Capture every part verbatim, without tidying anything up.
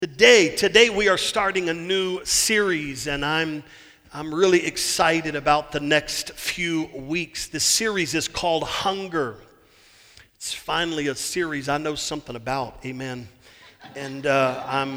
Today, today we are starting a new series, and I'm I'm really excited about the next few weeks. This series is called Hunger. It's finally a series I know something about, amen. And uh, I'm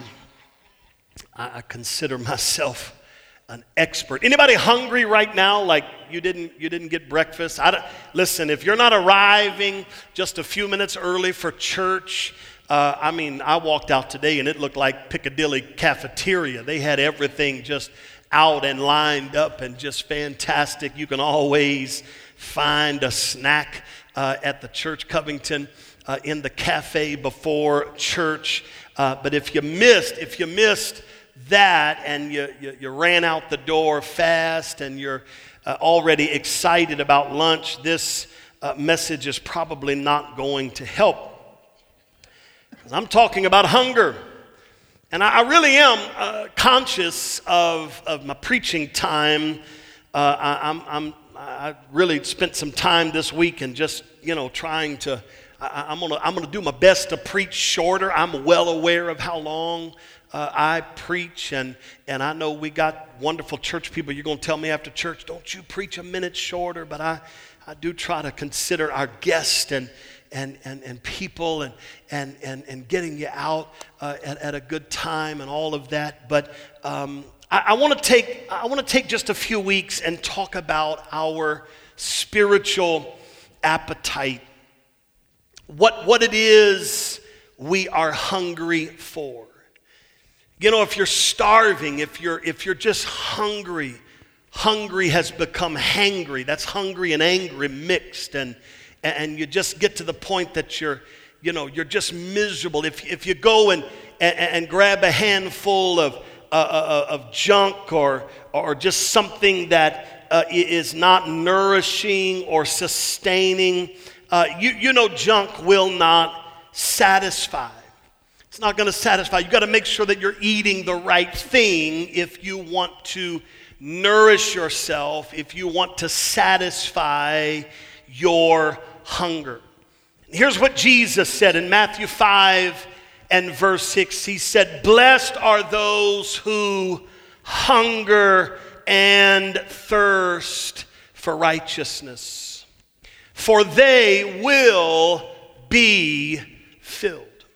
I consider myself an expert. Anybody hungry right now? Like you didn't you didn't get breakfast? I don't, listen, if you're not arriving just a few minutes early for church. Uh, I mean, I walked out today and it looked like Piccadilly cafeteria. They had everything just out and lined up and just fantastic. You can always find a snack uh, at the church, Covington, uh, in the cafe before church. Uh, but if you missed, if you missed that and you, you, you ran out the door fast and you're uh, already excited about lunch, this uh, message is probably not going to help. I'm talking about hunger, and I, I really am uh, conscious of, of my preaching time. Uh, I, I'm, I'm, I really spent some time this week and just, you know, trying to, I, I'm gonna, I'm gonna do my best to preach shorter. I'm well aware of how long uh, I preach, and, and I know we got wonderful church people. You're gonna tell me after church, don't you preach a minute shorter, but I, I do try to consider our guest and And, and, and people and, and, and, and getting you out uh, at, at a good time and all of that. But um, I, I want to take I want to take just a few weeks and talk about our spiritual appetite. What what it is we are hungry for. You know, if you're starving, if you're if you're just hungry, hungry has become hangry. That's hungry and angry mixed, and and you just get to the point that you're, you know, you're just miserable. If if you go and and, and grab a handful of uh, uh, of junk or or just something that uh, is not nourishing or sustaining, uh, you you know, junk will not satisfy. It's not going to satisfy. You got to make sure that you're eating the right thing if you want to nourish yourself, if you want to satisfy your hunger. Here's what Jesus said in Matthew five and verse six. He said, "Blessed are those who hunger and thirst for righteousness, for they will be filled."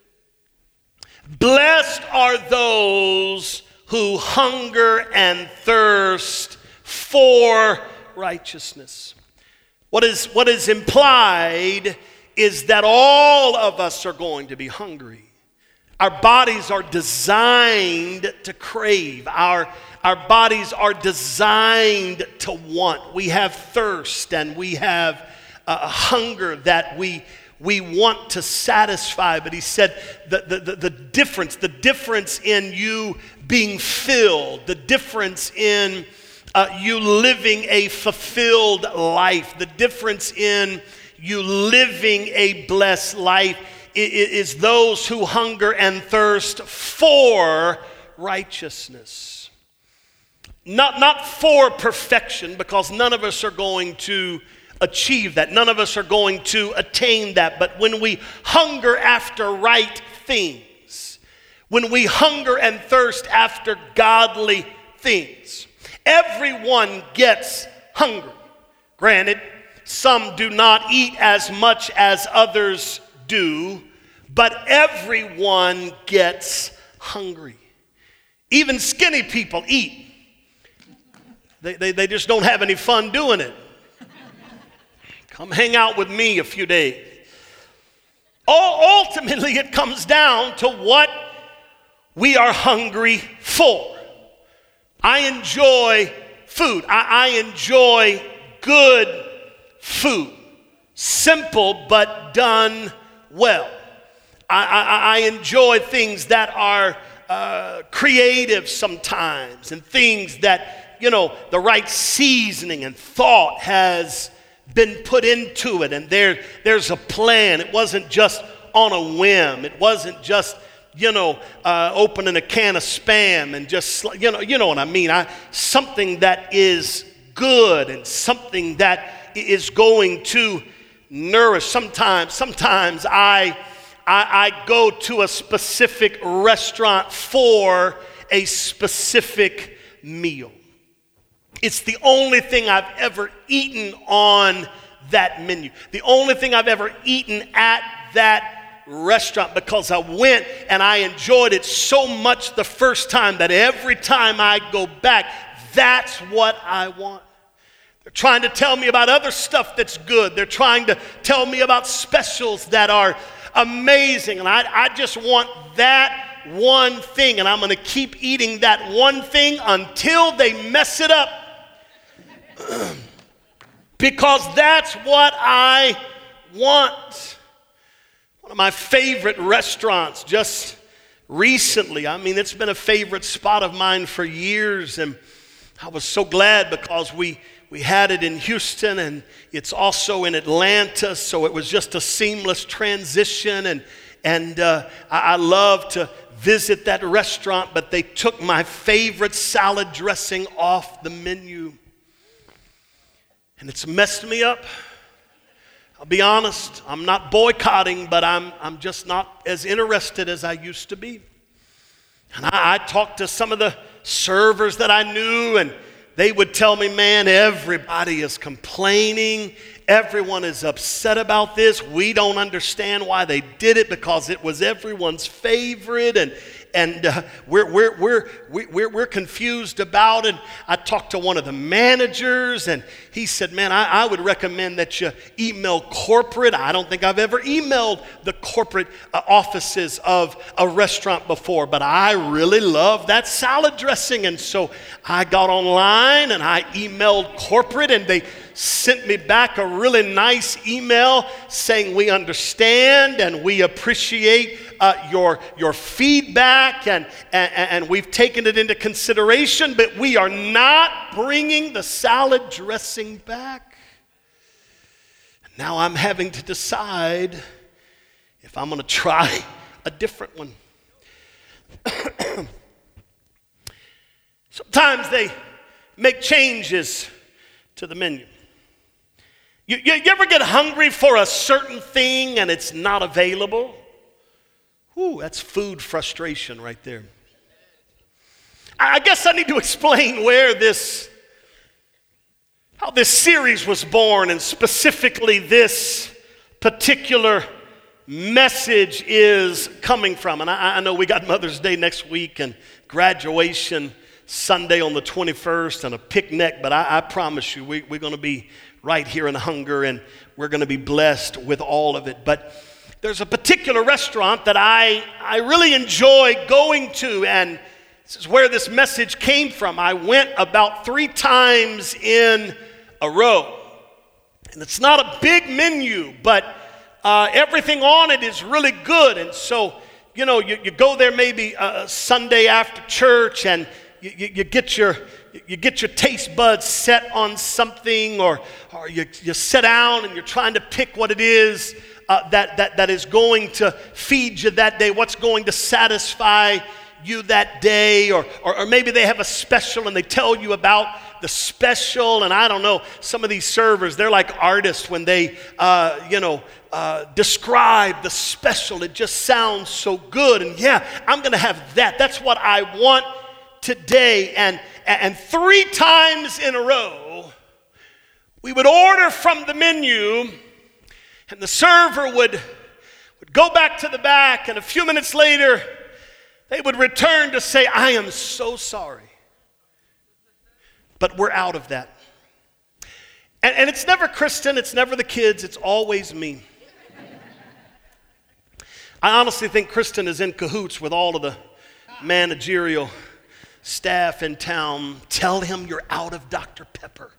Blessed are those who hunger and thirst for righteousness. What is, what is implied is that all of us are going to be hungry. Our bodies are designed to crave. Our, our bodies are designed to want. We have thirst and we have a hunger that we, we want to satisfy. But he said the, the, the, the difference, the difference in you being filled, the difference in Uh, you living a fulfilled life, the difference in you living a blessed life is, is those who hunger and thirst for righteousness. Not, not for perfection, because none of us are going to achieve that. None of us are going to attain that. But when we hunger after right things, when we hunger and thirst after godly things, everyone gets hungry. Granted, some do not eat as much as others do, but everyone gets hungry. Even skinny people eat. They, they, they just don't have any fun doing it. Come hang out with me a few days. Ultimately, it comes down to what we are hungry for. I enjoy food. I, I enjoy good food. Simple but done well. I, I, I enjoy things that are uh, creative sometimes, and things that, you know, the right seasoning and thought has been put into it, and there, there's a plan. It wasn't just on a whim. It wasn't just, you know, uh, opening a can of Spam and just, you know, you know what I mean. I, something that is good and something that is going to nourish. Sometimes, sometimes I, I, I go to a specific restaurant for a specific meal. It's the only thing I've ever eaten on that menu. The only thing I've ever eaten at that restaurant, because I went and I enjoyed it so much the first time that every time I go back, that's what I want. They're trying to tell me about other stuff that's good. They're trying to tell me about specials that are amazing. And I, I just want that one thing. And I'm going to keep eating that one thing until they mess it up. Because that's what I want. One of my favorite restaurants just recently, I mean, it's been a favorite spot of mine for years. And I was so glad because we We had it in Houston, and it's also in Atlanta, so it was just a seamless transition. And and uh, I, I love to visit that restaurant, but they took my favorite salad dressing off the menu, and it's messed me up. I'll be honest, I'm not boycotting, but I'm I'm just not as interested as I used to be. And I, I talked to some of the servers that I knew, and they would tell me, man, everybody is complaining. Everyone is upset about this. We don't understand why they did it, because it was everyone's favorite, and and uh, we're we're we're we're we're confused about it. I talked to one of the managers, and he said, man, I, I would recommend that you email corporate. I don't think I've ever emailed the corporate uh, offices of a restaurant before, but I really love that salad dressing. And so I got online and I emailed corporate, and they sent me back a really nice email saying, we understand and we appreciate uh, your, your feedback, and, and, and we've taken it into consideration, but we are not bringing the salad dressing back. Now I'm having to decide if I'm going to try a different one. Sometimes they make changes to the menu. You, you, you ever get hungry for a certain thing and it's not available? Ooh, that's food frustration right there. I guess I need to explain where this, how this series was born, and specifically this particular message is coming from. And I, I know we got Mother's Day next week and graduation Sunday on the twenty-first and a picnic, but I, I promise you we, we're going to be right here in Hunger, and we're going to be blessed with all of it. But there's a particular restaurant that I, I really enjoy going to, and this is where this message came from. I went about three times in a row. And it's not a big menu, but uh, everything on it is really good. And so, you know, you, you go there maybe uh, Sunday after church, and you, you, you get your you get your taste buds set on something, or or you, you sit down and you're trying to pick what it is uh, that, that, that is going to feed you that day, what's going to satisfy you that day, or, or or maybe they have a special and they tell you about the special. And I don't know, some of these servers, they're like artists when they uh, you know uh, describe the special. It just sounds so good, and yeah, I'm gonna have that. That's what I want today. And and three times in a row, we would order from the menu, and the server would would go back to the back, and a few minutes later they would return to say, I am so sorry, but we're out of that. And, and it's never Kristen, it's never the kids, it's always me. I honestly think Kristen is in cahoots with all of the managerial staff in town. Tell him you're out of Doctor Pepper.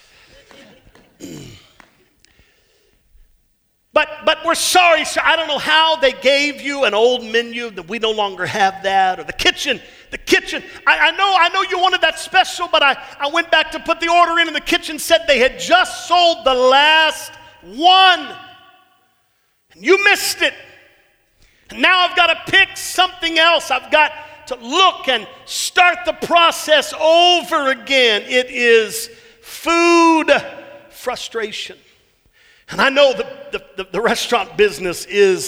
But but we're sorry, sir. I don't know how they gave you an old menu that we no longer have that, or the kitchen, the kitchen. I, I know I know you wanted that special, but I, I went back to put the order in, and the kitchen said they had just sold the last one. And you missed it. And now I've got to pick something else. I've got to look and start the process over again. It is food frustration. And I know the, the, the restaurant business is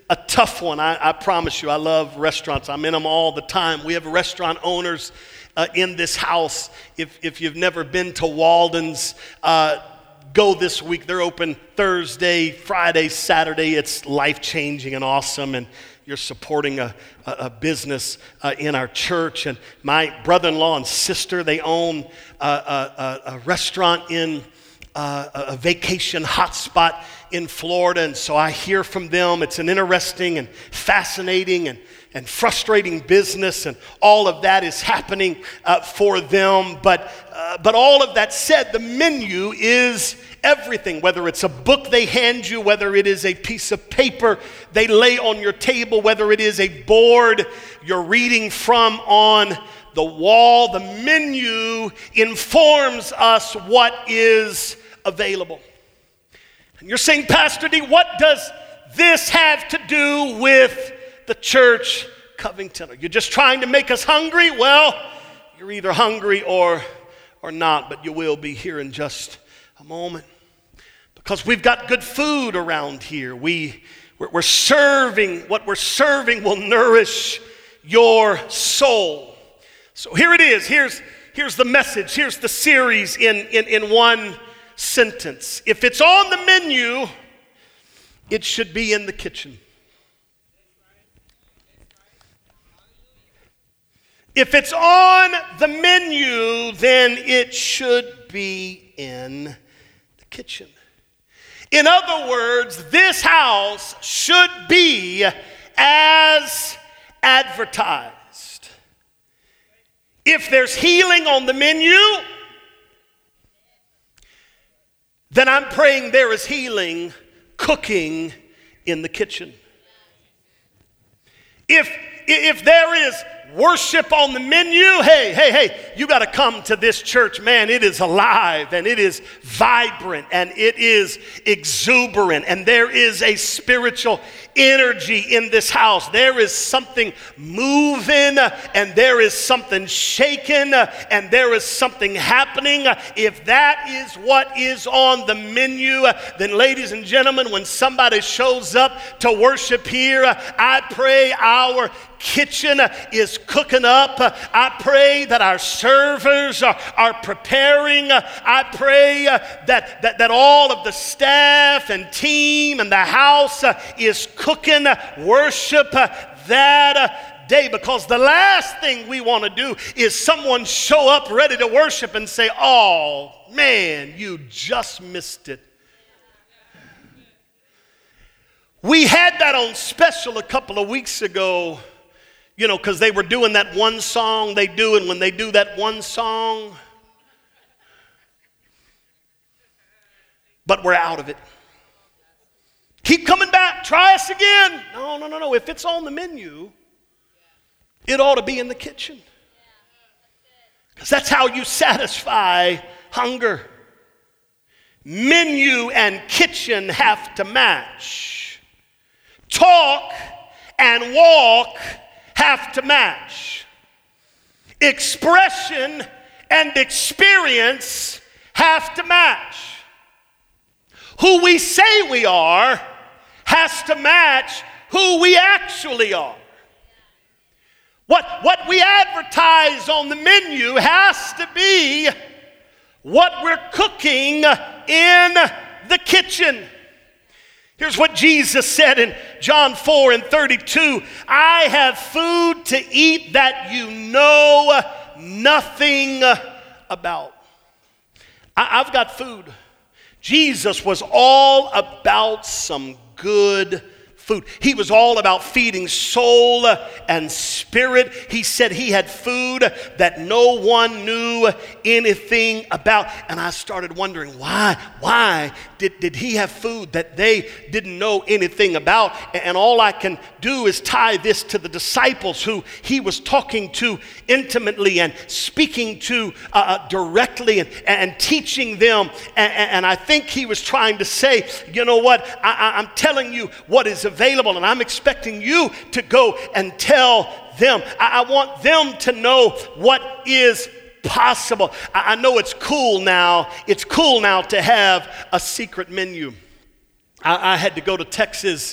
a tough one. I, I promise you, I love restaurants. I'm in them all the time. We have restaurant owners uh, in this house. If, if you've never been to Walden's, uh, go this week. They're open Thursday, Friday, Saturday. It's life-changing and awesome, and you're supporting a, a, a business uh, in our church. And my brother-in-law and sister, they own a, a, a restaurant in uh, a vacation hotspot in Florida, and so I hear from them. It's an interesting and fascinating and, and frustrating business, and all of that is happening uh, for them. But, uh, but all of that said, the menu is everything, whether it's a book they hand you, whether it is a piece of paper they lay on your table, whether it is a board you're reading from on the wall. The menu informs us what is available. And you're saying, Pastor D, what does this have to do with the church Covington? Are you just trying to make us hungry? Well, you're either hungry or, or not, but you will be here in just a moment. Because we've got good food around here. We, we're, we're serving, what we're serving will nourish your soul. So here it is. Here's, here's the message. Here's the series in, in, in one sentence. If it's on the menu, it should be in the kitchen. If it's on the menu, then it should be in the kitchen. In other words, this house should be as advertised. If there's healing on the menu, then I'm praying there is healing cooking in the kitchen. If, if there is worship on the menu, hey, hey, hey, you got to come to this church. Man, it is alive and it is vibrant and it is exuberant, and there is a spiritual energy in this house. There is something moving and there is something shaking and there is something happening. If that is what is on the menu, then ladies and gentlemen, when somebody shows up to worship here, I pray our kitchen is cooking up. I pray that our servers are, are preparing. I pray that, that, that all of the staff and team and the house is cooking worship that day, because the last thing we want to do is someone show up ready to worship and say, oh man, you just missed it. We had that on special a couple of weeks ago. You know, because they were doing that one song they do, and when they do that one song, but we're out of it. Keep coming back, try us again. No, no, no, no. If it's on the menu, it ought to be in the kitchen. Because that's how you satisfy hunger. Menu and kitchen have to match. Talk and walk have to match. Expression and experience have to match. Who we say we are has to match who we actually are. What, what we advertise on the menu has to be what we're cooking in the kitchen. Here's what Jesus said in John four and thirty-two. I have food to eat that you know nothing about. I, I've got food. Jesus was all about some good food. He was all about feeding soul and spirit. He said he had food that no one knew anything about. And I started wondering, why? Why did, did he have food that they didn't know anything about? And all I can do is tie this to the disciples who he was talking to intimately and speaking to uh, directly and, and teaching them. And, and I think he was trying to say, you know what? I, I'm telling you what is available, and I'm expecting you to go and tell them. I, I want them to know what is possible. I, I know it's cool now. It's cool now to have a secret menu. I, I had to go to Texas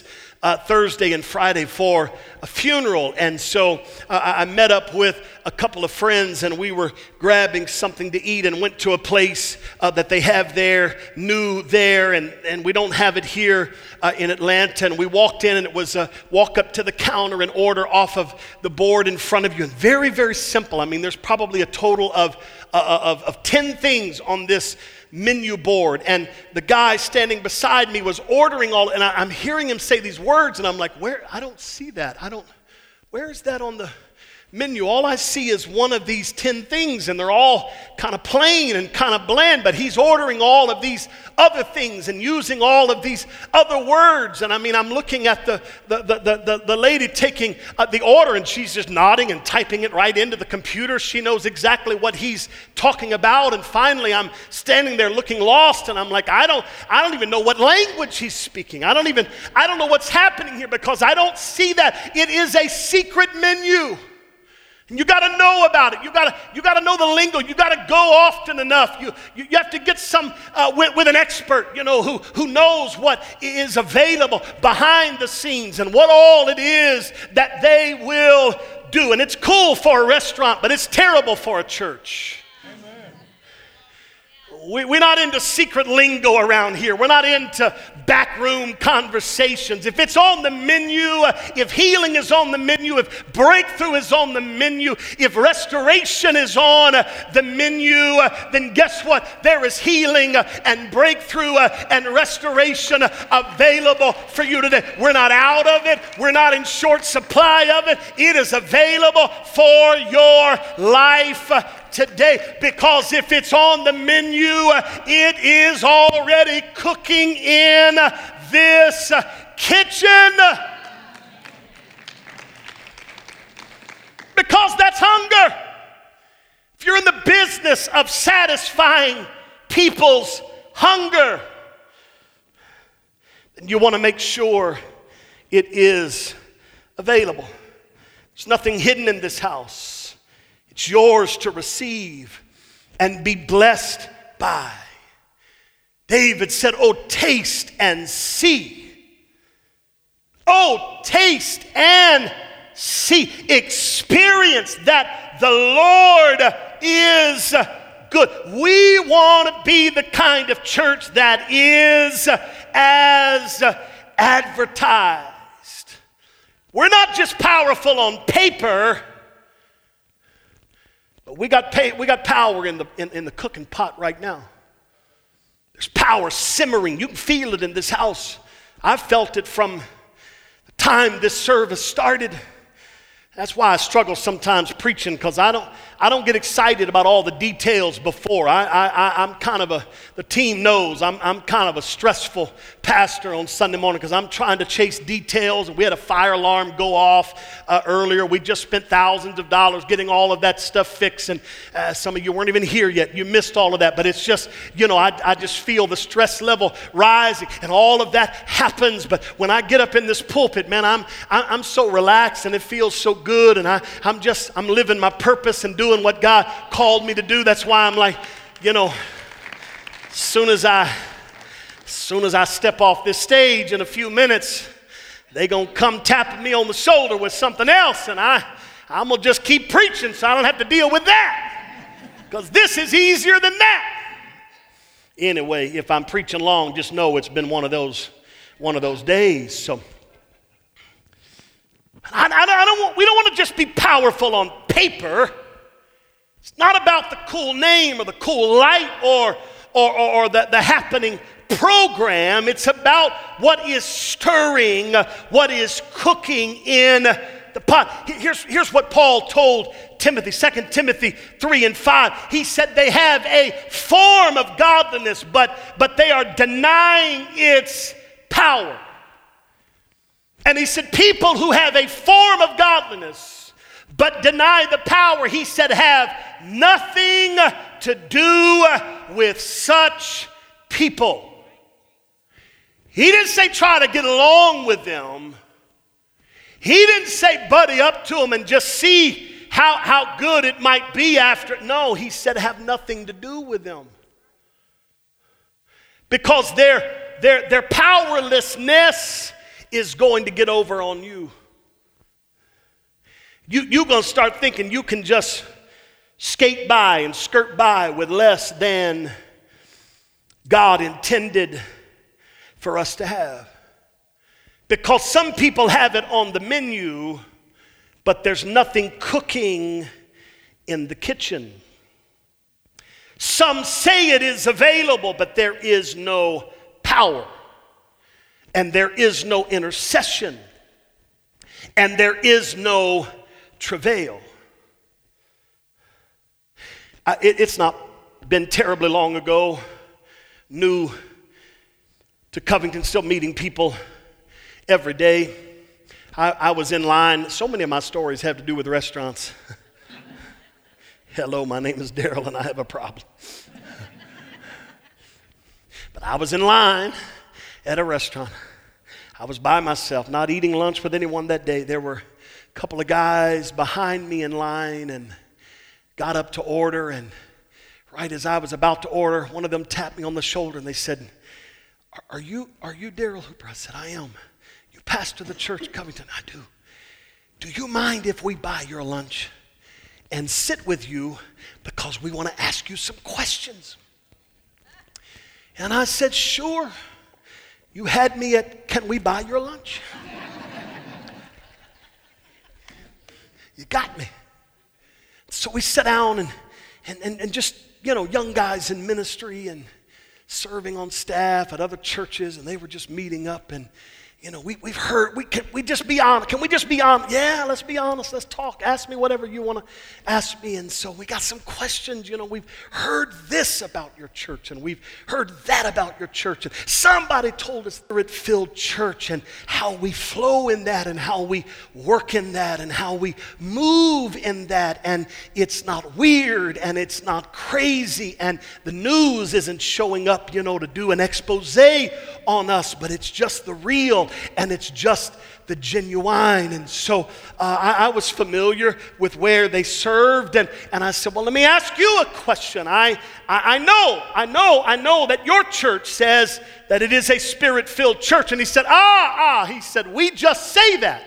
uh, Thursday and Friday for a funeral. And so uh, I met up with a couple of friends, and we were grabbing something to eat and went to a place uh, that they have there, new there, and, and we don't have it here uh, in Atlanta. And we walked in, and it was a walk up to the counter and order off of the board in front of you. And very, very simple. I mean, there's probably a total of, uh, of, of ten things on this menu board, and the guy standing beside me was ordering all, and I, I'm hearing him say these words, and I'm like, where? I don't see that. I don't, where is that on the menu? All I see is one of these ten things, and they're all kind of plain and kind of bland, but he's ordering all of these other things and using all of these other words. And I mean, I'm looking at the the the the, the lady taking uh, the order, and she's just nodding and typing it right into the computer. She knows exactly what he's talking about. And finally, I'm standing there looking lost, and I'm like, I don't I don't even know what language he's speaking. I don't even I don't know what's happening here, because I don't see that. It is a secret menu. And you got to know about it. You got to you got to know the lingo. You got to go often enough. You you, you have to get some uh, with, with an expert, you know, who who knows what is available behind the scenes and what all it is that they will do. And it's cool for a restaurant, but it's terrible for a church. We, we're not into secret lingo around here. We're not into backroom conversations. If it's on the menu, uh, if healing is on the menu, if breakthrough is on the menu, if restoration is on uh, the menu, uh, then guess what? There is healing uh, and breakthrough uh, and restoration uh, available for you today. We're not out of it. We're not in short supply of it. It is available for your life uh, today, because if it's on the menu, it is already cooking in this kitchen, because that's hunger. If you're in the business of satisfying people's hunger, then you want to make sure it is available. There's nothing hidden in this house. It's yours to receive and be blessed by. David said, oh, taste and see. Oh, taste and see. Experience that the Lord is good. We want to be the kind of church that is as advertised. We're not just powerful on paper, but we got pay, we got power in the in, in the cooking pot right now. There's power simmering. You can feel it in this house. I've felt it from the time this service started. That's why I struggle sometimes preaching, because I don't I don't get excited about all the details before. I, I, I'm kind of a, the team knows, I'm, I'm kind of a stressful pastor on Sunday morning, because I'm trying to chase details. And we had a fire alarm go off uh, earlier. We just spent thousands of dollars getting all of that stuff fixed. And uh, some of you weren't even here yet. You missed all of that. But it's just, you know, I, I just feel the stress level rising, and all of that happens. But when I get up in this pulpit, man, I'm, I'm so relaxed, and it feels so good. And I, I'm just, I'm living my purpose and doing what God called me to do. That's why I'm like, you know, as soon as I, as soon as I step off this stage in a few minutes, they gonna come tapping me on the shoulder with something else, and I, I'm gonna just keep preaching so I don't have to deal with that, because this is easier than that. Anyway, if I'm preaching long, just know it's been one of those, one of those days. So. I, I, I don't want, we don't want to just be powerful on paper. It's not about the cool name or the cool light or, or, or, or the, the happening program. It's about what is stirring, what is cooking in the pot. Here's, here's what Paul told Timothy, Second Timothy three and five. He said they have a form of godliness, but, but they are denying its power. And he said, people who have a form of godliness but deny the power, he said, have nothing to do with such people. He didn't say try to get along with them. He didn't say buddy up to them and just see how, how good it might be after. No, he said have nothing to do with them. Because their, their, their powerlessness is going to get over on you. You, you're going to start thinking you can just skate by and skirt by with less than God intended for us to have. Because some people have it on the menu, but there's nothing cooking in the kitchen. Some say it is available, but there is no power. And there is no intercession. And there is no travail. I, it, it's not been terribly long ago, new to Covington, still meeting people every day. I, I was in line. So many of my stories have to do with restaurants. Hello, my name is Daryl and I have a problem. But I was in line at a restaurant. I was by myself, not eating lunch with anyone that day. There were a couple of guys behind me in line and got up to order. And right as I was about to order, one of them tapped me on the shoulder and they said, Are you, are you Daryl Hooper? I said, I am. You pastor the church Covington? I do. Do you mind if we buy your lunch and sit with you because we want to ask you some questions? And I said, sure. You had me at, can we buy your lunch? You got me. So we sat down and, and, and, and just, you know, young guys in ministry and serving on staff at other churches, and they were just meeting up. And you know, we, we've heard, we can we just be honest? Can we just be honest? Yeah, let's be honest. Let's talk. Ask me whatever you want to ask me. And so we got some questions. You know, we've heard this about your church, and we've heard that about your church. And somebody told us Spirit-filled church and how we flow in that and how we work in that and how we move in that. And it's not weird and it's not crazy. And the news isn't showing up, you know, to do an expose on us, but it's just the real. And it's just the genuine. And so uh, I, I was familiar with where they served, and, and I said, well, let me ask you a question. I, I, I know, I know, I know that your church says that it is a Spirit-filled church. And he said, ah, ah, he said, we just say that.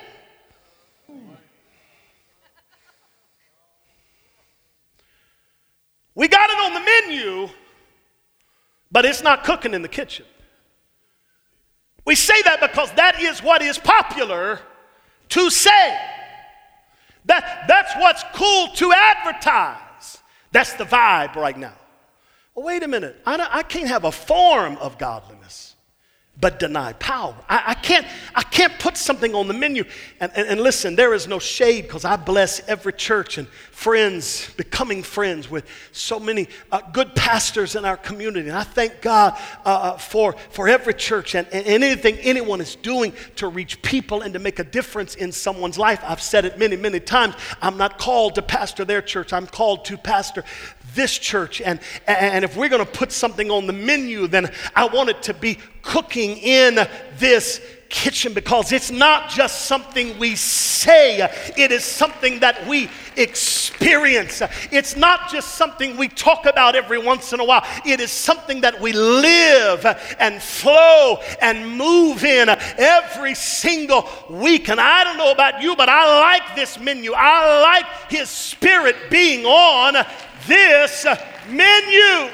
We got it on the menu, but it's not cooking in the kitchen. We say that because that is what is popular to say. That, that's what's cool to advertise. That's the vibe right now. Well, wait a minute. I, I can't have a form of godliness, but deny power. I, I can't I can't put something on the menu. And, and, and listen, there is no shade, because I bless every church and friends, becoming friends with so many uh, good pastors in our community. And I thank God uh, for, for every church and, and anything anyone is doing to reach people and to make a difference in someone's life. I've said it many, many times. I'm not called to pastor their church. I'm called to pastor this church. And, and if we're going to put something on the menu, then I want it to be cooking in this kitchen, because it's not just something we say, it is something that we experience. It's not just something we talk about every once in a while. It is something that we live and flow and move in every single week. And I don't know about you, but I like this menu. I like His Spirit being on this menu.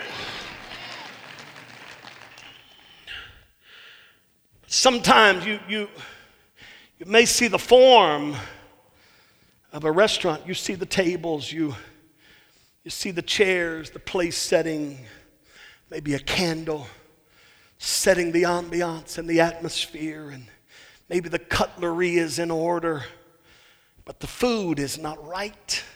Sometimes you, you, you may see the form of a restaurant. You see the tables, you, you see the chairs, the place setting, maybe a candle setting the ambiance and the atmosphere, and maybe the cutlery is in order, but the food is not right.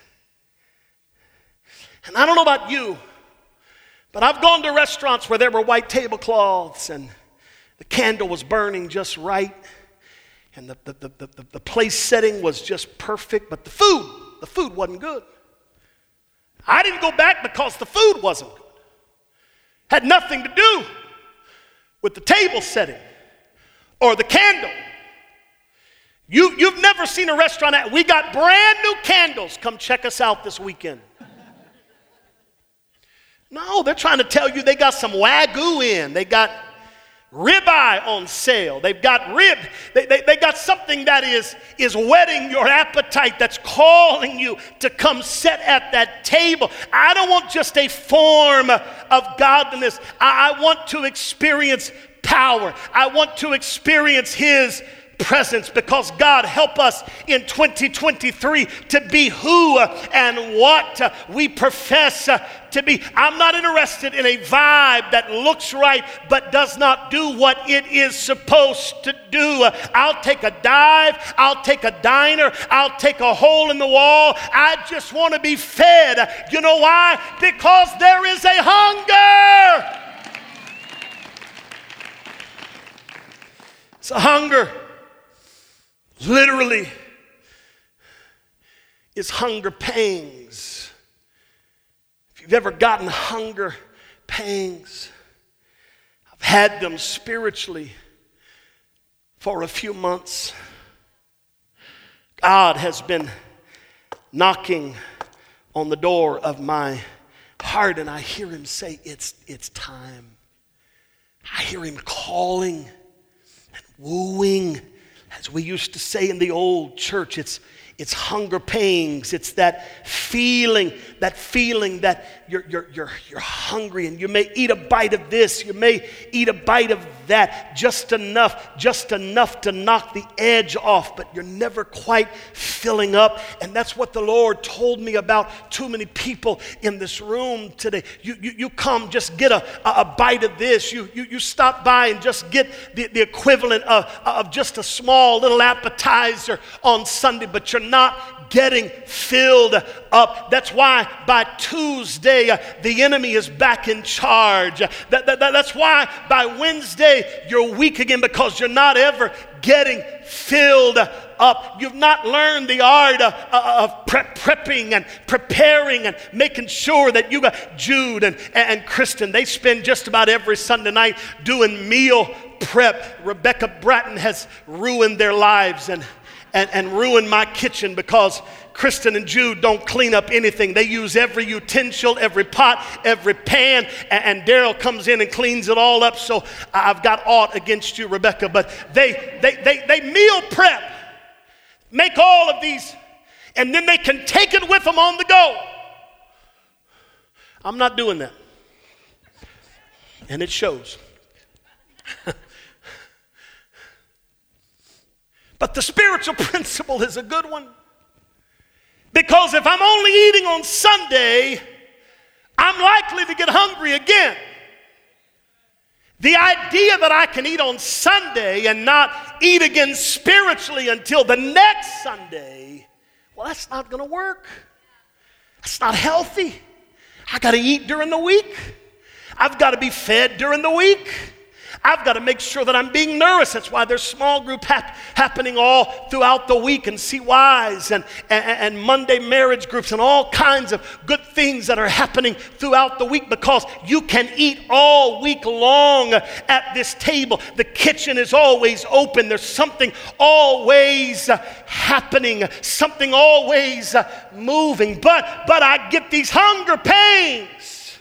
And I don't know about you, but I've gone to restaurants where there were white tablecloths and the candle was burning just right, and the, the, the, the, the place setting was just perfect, but the food, the food wasn't good. I didn't go back because the food wasn't good. Had nothing to do with the table setting or the candle. You, you've never seen a restaurant at, we got brand new candles, come check us out this weekend. No, they're trying to tell you they got some Wagyu in. They got ribeye on sale. They've got rib. They, they, they got something that is, is whetting your appetite, that's calling you to come sit at that table. I don't want just a form of godliness. I, I want to experience power. I want to experience His presence, because God, help us in twenty twenty-three to be who and what we profess to be. I'm not interested in a vibe that looks right but does not do what it is supposed to do. I'll take a dive, I'll take a diner, I'll take a hole in the wall. I just want to be fed. You know why? Because there is a hunger. It's a hunger. Literally, it's hunger pangs. If you've ever gotten hunger pangs, I've had them spiritually for a few months. God has been knocking on the door of my heart, and I hear Him say, it's, it's time. I hear Him calling and wooing. As we used to say in the old church, it's it's hunger pangs. It's that feeling, that feeling that you're you're you're you're hungry, and you may eat a bite of this, you may eat a bite of that, just enough, just enough to knock the edge off, but you're never quite filling up. And that's what the Lord told me about too many people in this room today. You you, you come, just get a, a, a bite of this. You, you you stop by and just get the, the equivalent of, of just a small little appetizer on Sunday, but you're not getting filled up. That's why by Tuesday, uh, the enemy is back in charge. That, that, that, that's why by Wednesday, you're weak again, because you're not ever getting filled up. You've not learned the art of, of prep, prepping and preparing and making sure that you got Jude and, and Kristen. They spend just about every Sunday night doing meal prep. Rebecca Bratton has ruined their lives and And, and ruin my kitchen, because Kristen and Jude don't clean up anything. They use every utensil, every pot, every pan, and, and Daryl comes in and cleans it all up. So I've got aught against you, Rebecca, but they, they, they, they meal prep, make all of these, and then they can take it with them on the go. I'm not doing that. And it shows. But the spiritual principle is a good one. Because if I'm only eating on Sunday, I'm likely to get hungry again. The idea that I can eat on Sunday and not eat again spiritually until the next Sunday, well, that's not going to work. That's not healthy. I got to eat during the week. I've got to be fed during the week. I've got to make sure that I'm being nourished. That's why there's small group hap- happening all throughout the week, and C Ys and, and, and Monday marriage groups and all kinds of good things that are happening throughout the week, because you can eat all week long at this table. The kitchen is always open. There's something always uh, happening, something always uh, moving. But, but I get these hunger pains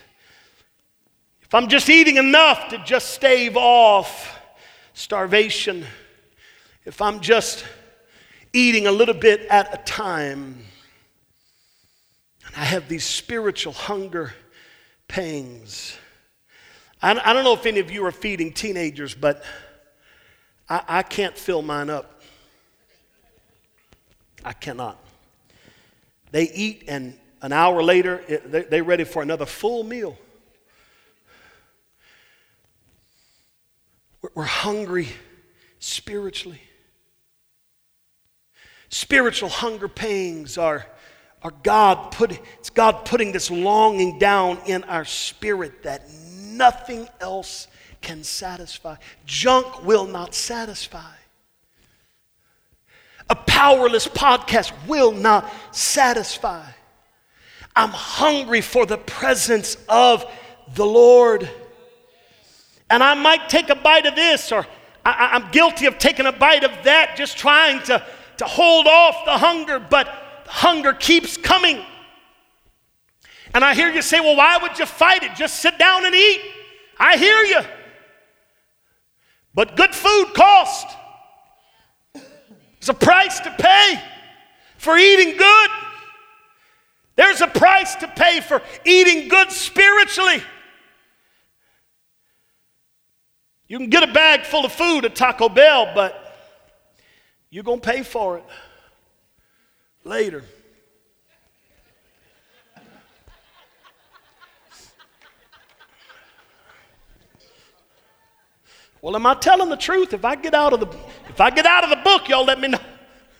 if I'm just eating enough to just stave off starvation, if I'm just eating a little bit at a time, and I have these spiritual hunger pangs. I, I don't know if any of you are feeding teenagers, but I, I can't fill mine up. I cannot. They eat, and an hour later, it, they, they're ready for another full meal. We're hungry spiritually. Spiritual hunger pangs are, are God putting, it's God putting this longing down in our spirit that nothing else can satisfy. Junk will not satisfy. A powerless podcast will not satisfy. I'm hungry for the presence of the Lord. And I might take a bite of this, or I, I'm guilty of taking a bite of that, just trying to, to hold off the hunger, but the hunger keeps coming. And I hear you say, well, why would you fight it? Just sit down and eat. I hear you. But good food costs. There's a price to pay for eating good. There's a price to pay for eating good spiritually. You can get a bag full of food at Taco Bell, but you're going to pay for it later. Well, am I telling the truth? If I get out of the if I get out of the book, y'all let me know.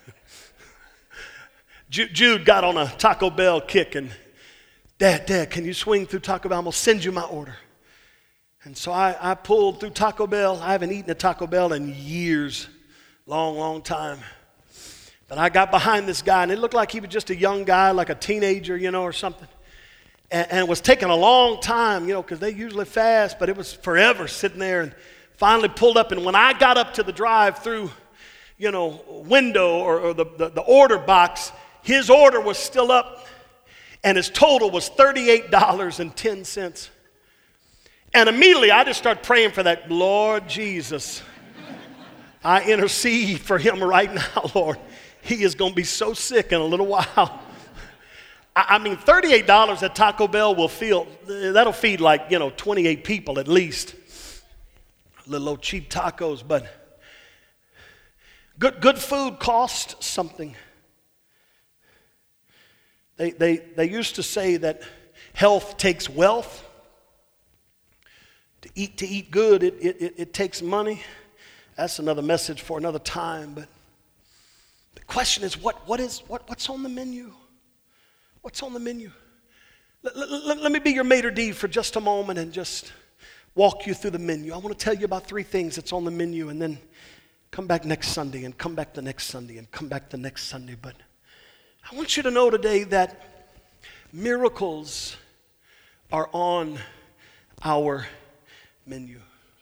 Jude got on a Taco Bell kick and, Dad, Dad, can you swing through Taco Bell? I'm going to send you my order. And so I, I pulled through Taco Bell. I haven't eaten at Taco Bell in years, long, long time. But I got behind this guy, and it looked like he was just a young guy, like a teenager, you know, or something. And, and it was taking a long time, you know, because they usually fast, but it was forever sitting there. And finally pulled up, and when I got up to the drive-through, you know, window or, or the, the, the order box, his order was still up, and his total was thirty-eight dollars and ten cents. And immediately I just started praying for that. Lord Jesus, I intercede for him right now, Lord. He is going to be so sick in a little while. I, I mean, thirty-eight dollars at Taco Bell will feel, that'll feed like, you know, twenty-eight people at least. Little old cheap tacos, but good, good food costs something. They, they, they used to say that health takes wealth. To eat, to eat good, it, it, it takes money. That's another message for another time. But the question is, what, what is, what, what's on the menu? What's on the menu? Let, let, let me be your maitre d' for just a moment and just walk you through the menu. I want to tell you about three things that's on the menu, and then come back next Sunday and come back the next Sunday and come back the next Sunday. But I want you to know today that miracles are on our menu.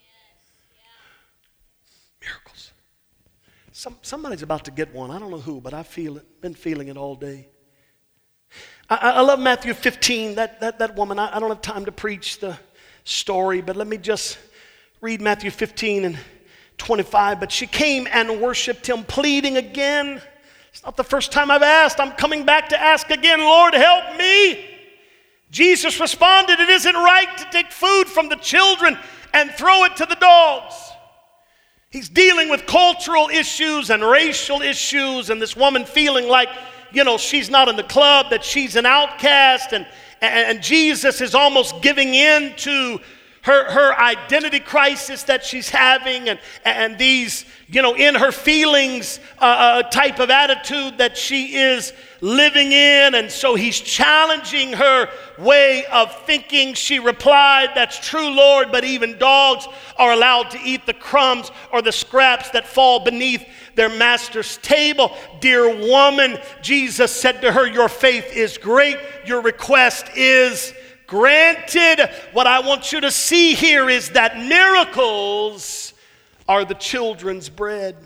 Miracles. Some, somebody's about to get one. I don't know who, but I feel it. Been feeling it all day. I, I love Matthew fifteen. That, that, that woman, I, I don't have time to preach the story, but let me just read Matthew fifteen and twenty-five. But she came and worshiped him, pleading again. It's not the first time I've asked. I'm coming back to ask again, Lord, help me. Jesus responded, it isn't right to take food from the children and throw it to the dogs. He's dealing with cultural issues and racial issues, and this woman feeling like, you know, she's not in the club, that she's an outcast, and And Jesus is almost giving in to her, her identity crisis that she's having, and, and these, you know, in her feelings uh, type of attitude that she is living in. And so he's challenging her way of thinking. She replied, that's true, Lord, but even dogs are allowed to eat the crumbs or the scraps that fall beneath their master's table. Dear woman, Jesus said to her, your faith is great. Your request is granted. What I want you to see here is that miracles are the children's bread.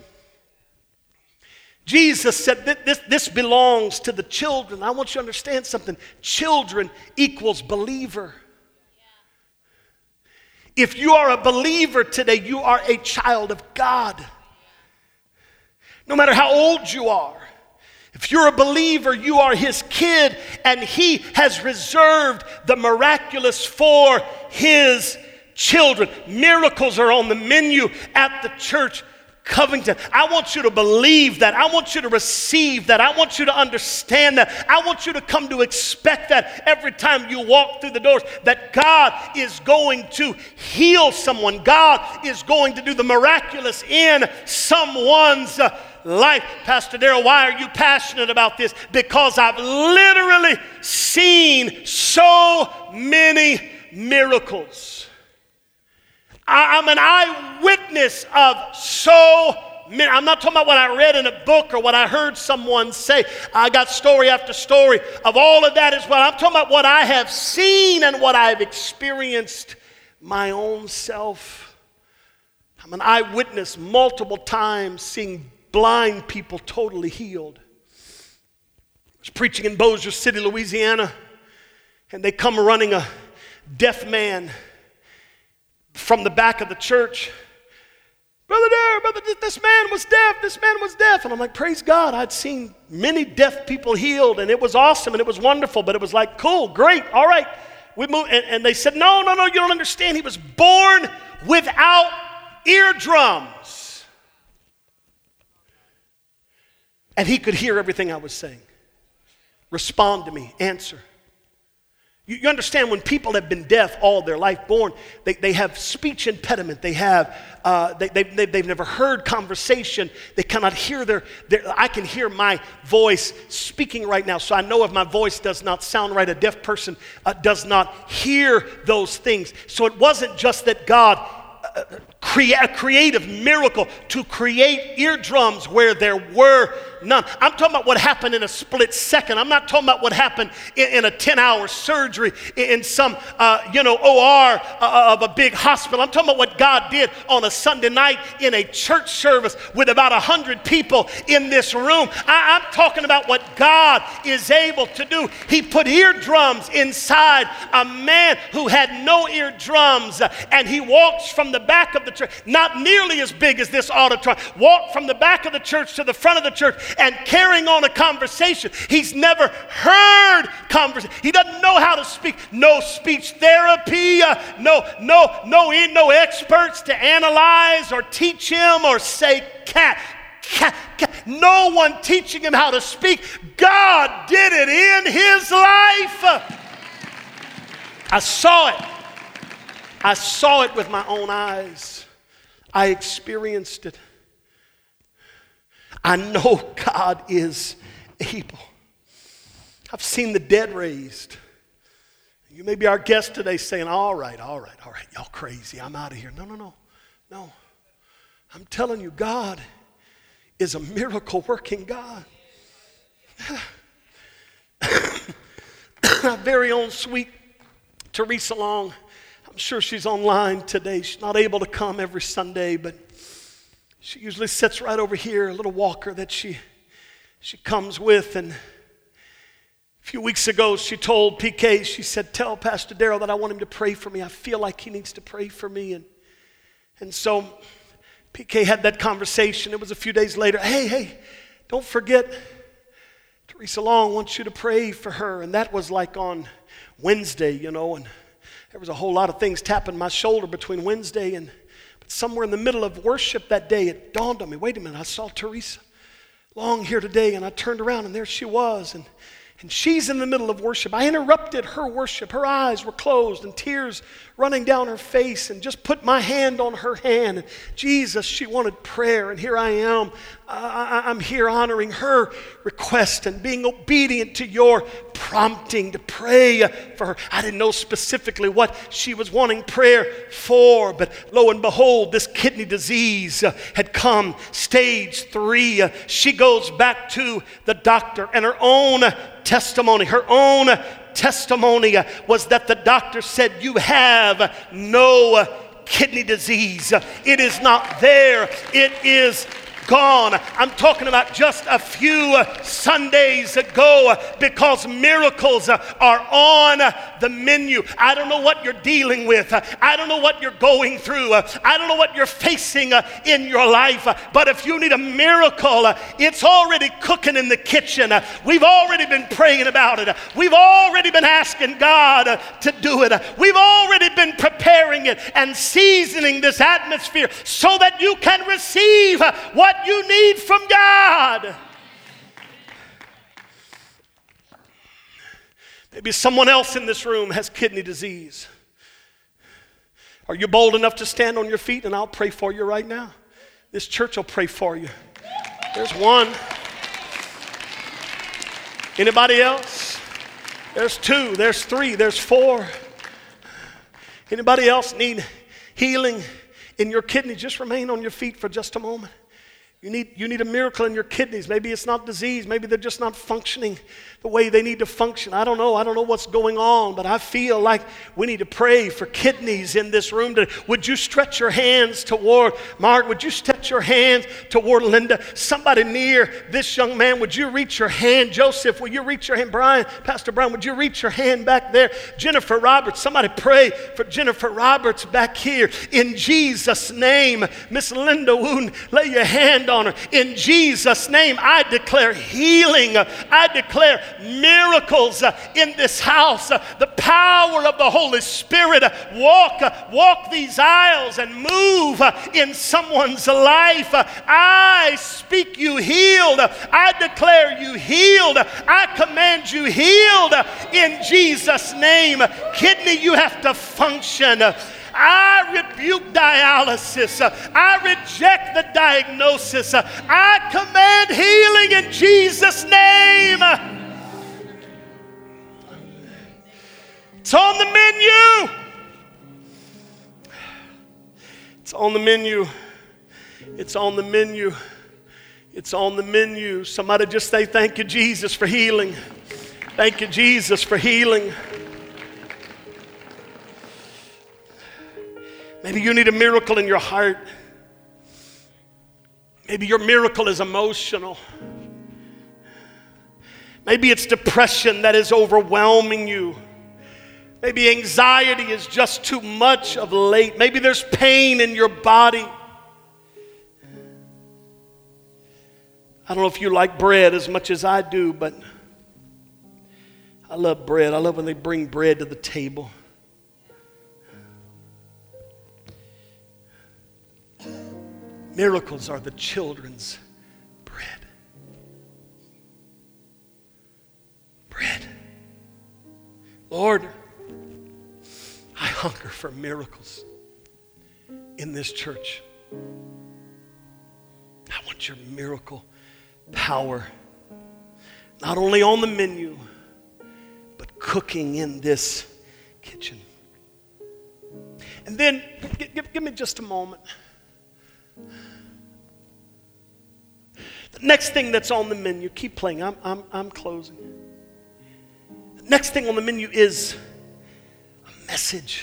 Jesus said that this, this belongs to the children. I want you to understand something. Children equals believer. If you are a believer today, you are a child of God. No matter how old you are. If you're a believer, you are his kid, and he has reserved the miraculous for his children. Miracles are on the menu at the church Covington. I want you to believe that. I want you to receive that. I want you to understand that. I want you to come to expect that every time you walk through the doors, that God is going to heal someone. God is going to do the miraculous in someone's uh, life. Pastor Darrell, why are you passionate about this? Because I've literally seen so many miracles. I'm an eyewitness of so many. I'm not talking about what I read in a book or what I heard someone say. I got story after story of all of that as well. I'm talking about what I have seen and what I've experienced my own self. I'm an eyewitness multiple times seeing blind people totally healed. I was preaching in Bossier City, Louisiana, and they come running a deaf man from the back of the church. Brother Dare, brother, this man was deaf, this man was deaf. And I'm like, praise God, I'd seen many deaf people healed, and it was awesome, and it was wonderful, but it was like, cool, great, all right. We moved, and, and they said, no, no, no, you don't understand. He was born without eardrums. And he could hear everything I was saying. Respond to me, answer. You, you understand, when people have been deaf all their life, born, they, they have speech impediment. They have, uh, they, they, they, they've never heard conversation. They cannot hear their, their, I can hear my voice speaking right now. So I know if my voice does not sound right, a deaf person uh, does not hear those things. So it wasn't just that God uh, create a creative miracle to create eardrums where there were none. I'm talking about what happened in a split second. I'm not talking about what happened in, in a ten-hour surgery in some, uh, you know, O R uh, of a big hospital. I'm talking about what God did on a Sunday night in a church service with about a hundred people in this room. I, I'm talking about what God is able to do. He put eardrums inside a man who had no eardrums, uh, and he walks from the back of the church, not nearly as big as this auditorium, walked from the back of the church to the front of the church and carrying on a conversation. He's never heard conversation. He doesn't know how to speak. No speech therapy, uh, no, no, no, no experts to analyze or teach him or say cat. Cat, cat. No one teaching him how to speak. God did it in his life. I saw it. I saw it with my own eyes. I experienced it. I know God is able. I've seen the dead raised. You may be our guest today saying, all right, all right, all right, y'all crazy. I'm out of here. No, no, no, no. I'm telling you, God is a miracle working God. Our very own sweet Teresa Long, I'm sure she's online today. She's not able to come every Sunday, but she usually sits right over here, a little walker that she, she comes with. And a few weeks ago, she told P K, she said, tell Pastor Darrell that I want him to pray for me. I feel like he needs to pray for me. And, and so P K had that conversation. It was a few days later. Hey, hey, don't forget, Teresa Long wants you to pray for her. And that was like on Wednesday, you know, and there was a whole lot of things tapping my shoulder between Wednesday and somewhere in the middle of worship that day, it dawned on me, wait a minute, I saw Teresa Long here today, and I turned around, and there she was, and, and she's in the middle of worship. I interrupted her worship. Her eyes were closed, and tears running down her face, and just put my hand on her hand. And Jesus, she wanted prayer, and here I am. I, I'm here honoring her request and being obedient to your prompting to pray for her. I didn't know specifically what she was wanting prayer for, but lo and behold, this kidney disease uh, had come, stage three. Uh, she goes back to the doctor, and her own testimony, her own testimony uh, was that the doctor said, you have no uh, kidney disease. Uh, it is not there. It is gone. I'm talking about just a few uh, Sundays ago, uh, because miracles uh, are on uh, the menu. I don't know what you're dealing with. Uh, I don't know what you're going through. Uh, I don't know what you're facing uh, in your life. Uh, but if you need a miracle, uh, it's already cooking in the kitchen. Uh, we've already been praying about it. Uh, we've already been asking God uh, to do it. Uh, we've already been preparing it and seasoning this atmosphere so that you can receive uh, what you need from God. Maybe someone else in this room has kidney disease. Are you bold enough to stand on your feet, and I'll pray for you right now? This church will pray for you. There's one. Anybody else? There's two, there's three, there's four. Anybody else need healing in your kidney? Just remain on your feet for just a moment. You need, you need a miracle in your kidneys. Maybe it's not disease. Maybe they're just not functioning the way they need to function. I don't know. I don't know what's going on, but I feel like we need to pray for kidneys in this room today. Would you stretch your hands toward Mark? Would you stretch your hands toward Linda? Somebody near this young man, would you reach your hand? Joseph, will you reach your hand? Brian, Pastor Brian, would you reach your hand back there? Jennifer Roberts, somebody pray for Jennifer Roberts back here. In Jesus' name, Miss Linda Woon, lay your hand on her. In Jesus' name, I declare healing. I declare miracles in this house. The power of the Holy Spirit walk, walk these aisles and move in someone's life. I speak you healed. I declare you healed. I command you healed in Jesus' name. Kidney, you have to function. I rebuke dialysis. I reject the diagnosis. I command healing in Jesus' name. It's on the menu. It's on the menu. It's on the menu. It's on the menu. Somebody just say, thank you, Jesus, for healing. Thank you, Jesus, for healing. Maybe you need a miracle in your heart. Maybe your miracle is emotional. Maybe it's depression that is overwhelming you. Maybe anxiety is just too much of late. Maybe there's pain in your body. I don't know if you like bread as much as I do, but I love bread. I love when they bring bread to the table. Miracles are the children's bread. Bread. Lord, I hunger for miracles in this church. I want your miracle power, not only on the menu, but cooking in this kitchen. And then, give, give, give me just a moment. The next thing that's on the menu, keep playing, I'm, I'm, I'm closing. The next thing on the menu is a message.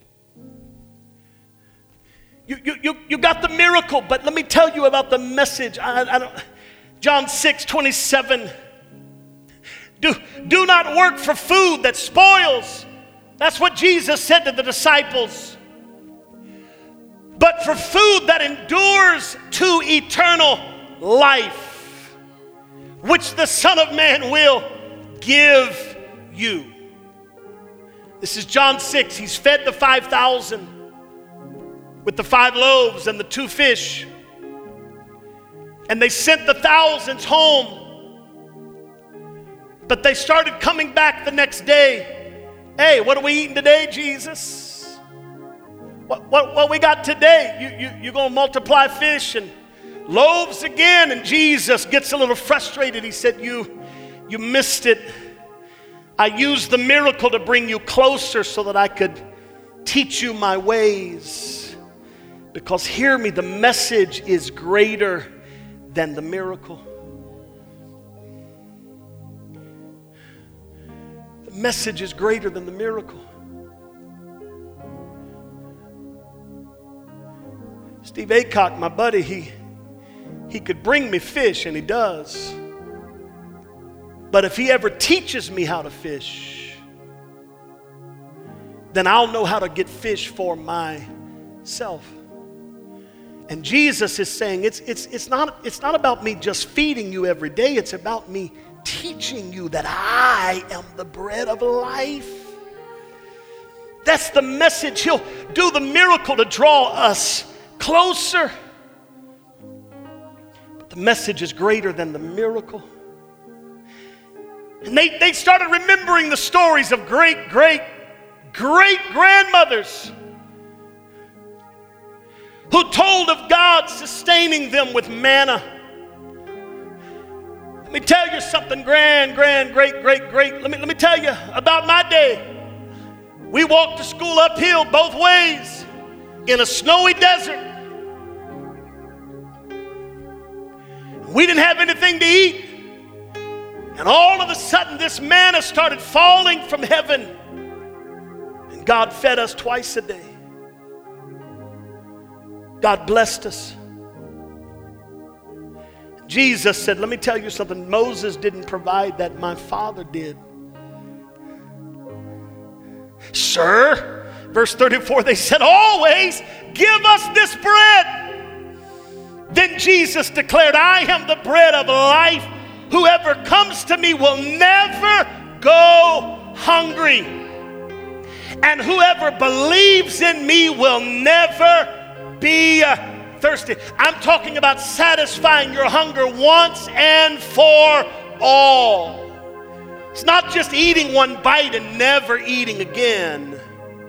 You, you, you, you got the miracle, but let me tell you about the message. I, I don't, John six twenty-seven. Do, do not work for food that spoils. That's what Jesus said to the disciples. But for food that endures to eternal life, which the Son of Man will give you. This is John six. He's fed the five thousand with the five loaves and the two fish. And they sent the thousands home. But they started coming back the next day. Hey, what are we eating today, Jesus? What, what, what we got today? You, you, you're going to multiply fish and loaves again? And Jesus gets a little frustrated. He said, you, you missed it. I used the miracle to bring you closer so that I could teach you my ways. Because hear me, the message is greater than the miracle. The message is greater than the miracle. Steve Aycock, my buddy, he, he could bring me fish, and he does. But if he ever teaches me how to fish, then I'll know how to get fish for myself. And Jesus is saying, it's, it's, it's, not, it's not about me just feeding you every day. It's about me teaching you that I am the bread of life. That's the message. He'll do the miracle to draw us closer. But the message is greater than the miracle. And they, they started remembering the stories of great, great, great grandmothers who told of God sustaining them with manna. Let me tell you something, grand, grand, great, great, great. Let me, let me tell you about my day. We walked to school uphill both ways in a snowy desert. We didn't have anything to eat. And all of a sudden, this manna started falling from heaven. And God fed us twice a day. God blessed us. Jesus said, let me tell you something. Moses didn't provide that. My Father did. Sir, verse thirty-four, they said, always give us this bread. Then Jesus declared, I am the bread of life. Whoever comes to me will never go hungry. And whoever believes in me will never be thirsty. I'm talking about satisfying your hunger once and for all. It's not just eating one bite and never eating again.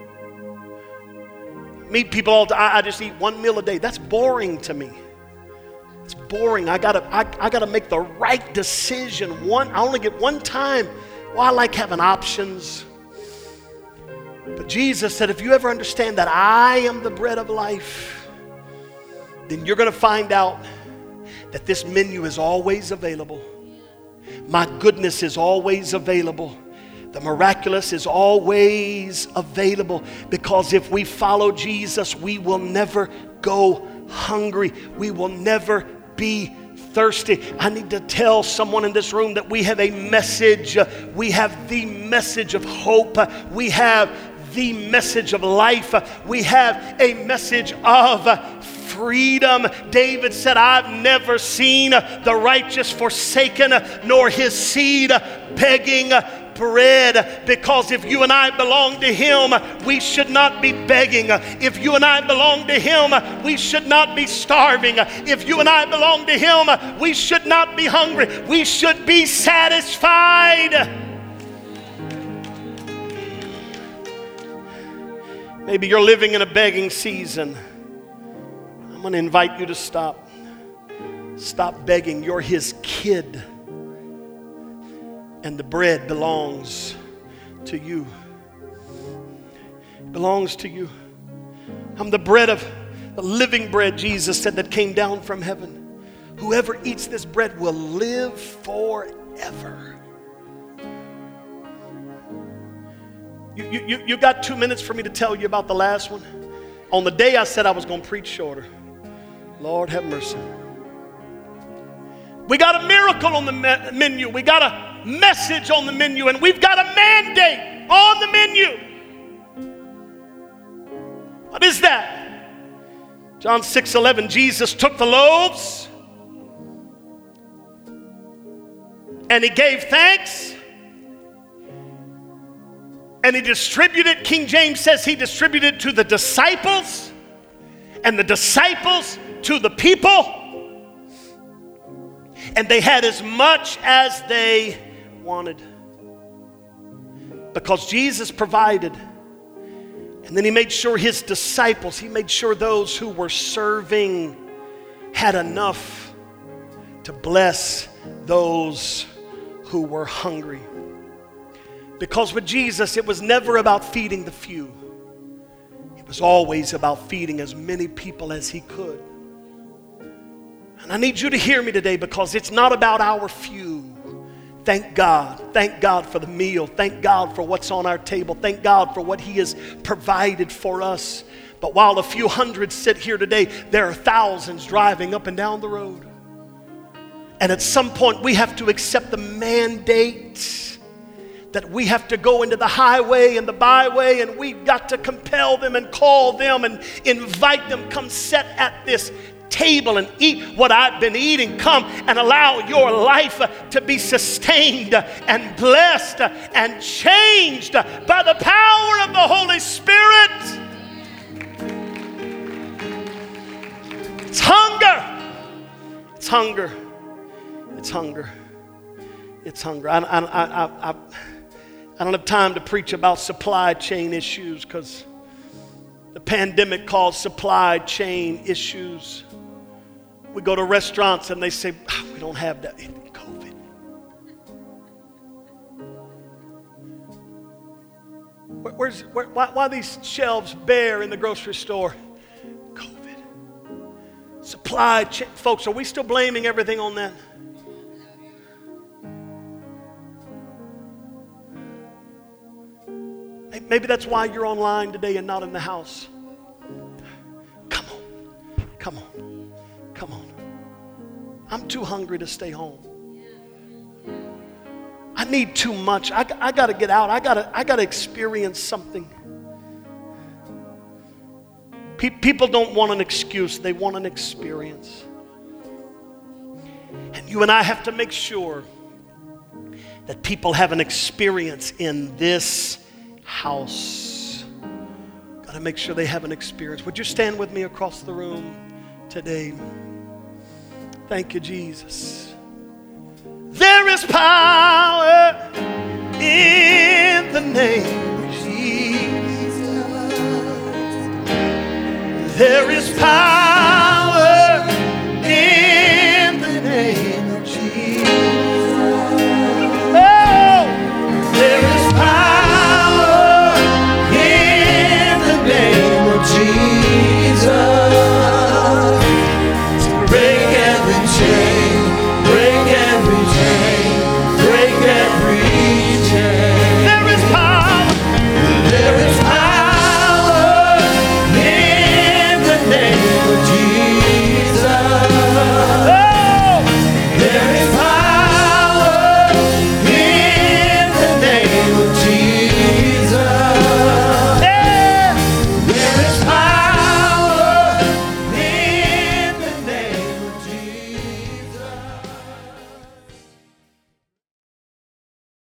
Meet people all the time. I just eat one meal a day. That's boring to me. It's boring. I gotta, I, I gotta make the right decision. One, I only get one time. Well, I like having options. But Jesus said, if you ever understand that I am the bread of life, then you're gonna find out that this menu is always available. My goodness is always available. The miraculous is always available, because if we follow Jesus, we will never go hungry. We will never be thirsty. I need to tell someone in this room that we have a message. We have the message of hope. We have the message of life. We have a message of freedom. David said, I've never seen the righteous forsaken, nor his seed begging bread. Because if you and I belong to him, we should not be begging. If you and I belong to him, we should not be starving. If you and I belong to him, we should not be hungry. We should be satisfied. Maybe you're living in a begging season. I'm going to invite you to stop. Stop begging. You're his kid. And the bread belongs to you. It belongs to you. I'm the bread of the living bread, Jesus said, that came down from heaven. Whoever eats this bread will live forever. You, you, you got two minutes for me to tell you about the last one? On the day I said I was going to preach shorter. Lord have mercy. We got a miracle on the me- menu. We got a message on the menu. And we've got a mandate on the menu. What is that? John six eleven, Jesus took the loaves and he gave thanks and he distributed. King James says he distributed to the disciples, and the disciples to the people. And they had as much as they wanted, because Jesus provided. And then he made sure his disciples, he made sure those who were serving had enough to bless those who were hungry. Because with Jesus, it was never about feeding the few. It was always about feeding as many people as he could. And I need you to hear me today, because it's not about our few. Thank God. Thank God for the meal. Thank God for what's on our table. Thank God for what he has provided for us. But while a few hundred sit here today, there are thousands driving up and down the road. And at some point, we have to accept the mandate that we have to go into the highway and the byway, and we've got to compel them and call them and invite them. Come sit at this table and eat what I've been eating. Come and allow your life to be sustained and blessed and changed by the power of the Holy Spirit. It's hunger. It's hunger. It's hunger. It's hunger. I, I, I, I, I don't have time to preach about supply chain issues, because the pandemic caused supply chain issues. We go to restaurants and they say, oh, we don't have that. COVID. Where, where's, where, why, why are these shelves bare in the grocery store? COVID. Supply Supply chain. Folks, are we still blaming everything on that? Maybe that's why you're online today and not in the house. Come on. Come on. Come on. I'm too hungry to stay home. I need too much. I, I got to get out. I got to I got to experience something. Pe- people don't want an excuse. They want an experience. And you and I have to make sure that people have an experience in this house. Got to make sure they have an experience. Would you stand with me across the room today? Thank you, Jesus. There is power in the name of Jesus. There is power.